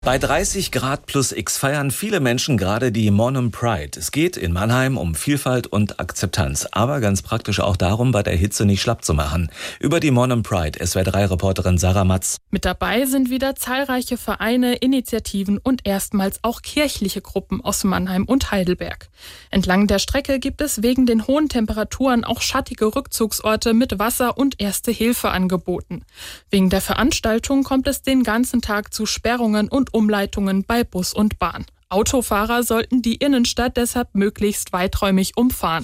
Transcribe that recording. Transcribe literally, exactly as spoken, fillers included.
Bei dreißig Grad plus X feiern viele Menschen gerade die Monum Pride. Es geht in Mannheim um Vielfalt und Akzeptanz, aber ganz praktisch auch darum, bei der Hitze nicht schlapp zu machen. Über die Monum Pride, S W R drei Reporterin Sarah Matz. Mit dabei sind wieder zahlreiche Vereine, Initiativen und erstmals auch kirchliche Gruppen aus Mannheim und Heidelberg. Entlang der Strecke gibt es wegen den hohen Temperaturen auch schattige Rückzugsorte mit Wasser und Erste Hilfe angeboten. Wegen der Veranstaltung kommt es den ganzen Tag zu Sperrungen und Umleitungen bei Bus und Bahn. Autofahrer sollten die Innenstadt deshalb möglichst weiträumig umfahren.